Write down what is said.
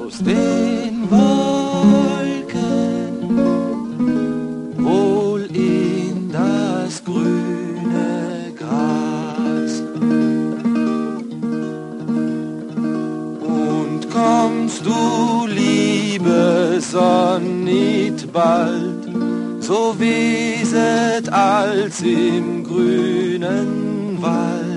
aus den Wolken wohl in das grüne Gras. Und kommst du, liebe Sonn, nicht bald, so wieset als im grünen Wald.